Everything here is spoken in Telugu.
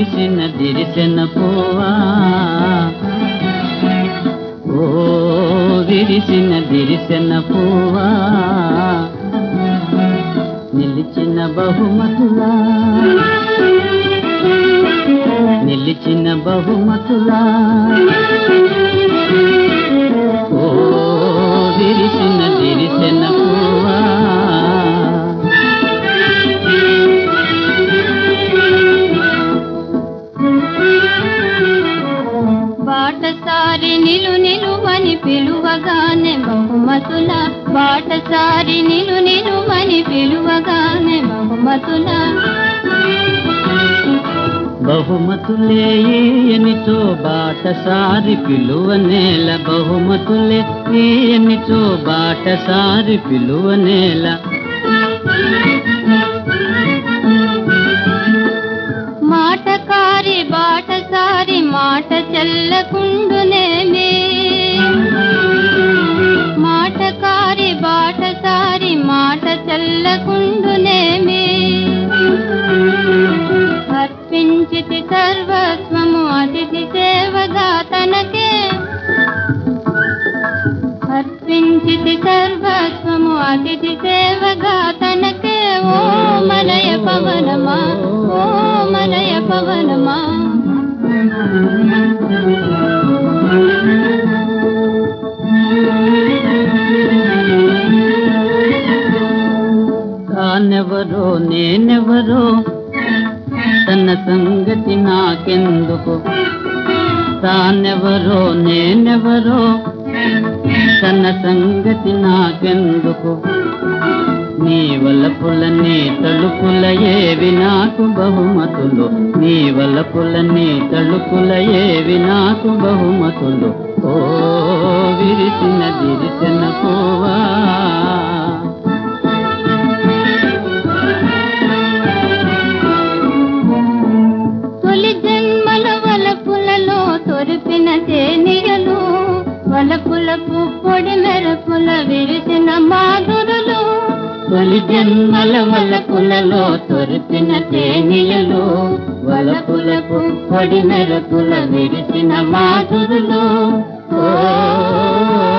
విరిసిన పువ్వా, ఓ విరిసిన పువ్వా, నిలిచిన బహుమతులా, నిలిచిన బహుమతులా, ఓ విరిసిన పువ్వా. బాటసారి నిలువని పిలువగానే బహుమతుల, బాటసారి నిలువని పిలువగానే బహుమతుల, బహుమతులే ఎనిచో బాటసారి పిలువనేల, బహుమతులే ఎనిచో బాటసారి పిలువనేల. మాటకారి బాటసారి మాట చెల్లకుండునేమే, మాటకారి బాటసారి మాట చెల్లకుండునేమే. అర్పించితి సర్వస్వము అతిథి సేవగా తనకే, అర్పించితి సర్వస్వము అతిథి సేవగా తనకే. ఓ మలయ పవనమా, ఓ మలయ పవనమా, తానెవరో నేనెవరో తన సంగతి నాకెందుకు, తానెవరో నేనెవరో తన సంగతి నాకెందుకు. నీ వలపులని తలుపుల ఏవి నాకు బహుమతులు, నీ వలపులని తలుపుల ఏవి నాకు బహుమతులు. ఓ విరిసిన పువ్వా, తొలి జన్మల వలపులలో తొరిపిన తేనెయలు, వలపుల పుప్పొడి మెరుపుల విరిసిన మాధురులు. తొలి జన్మల వలపులలో తొరిపిన తేనెయలు, వలపుల పుప్పొడి మెరుపుల విరిసిన మాధురులు. ఓ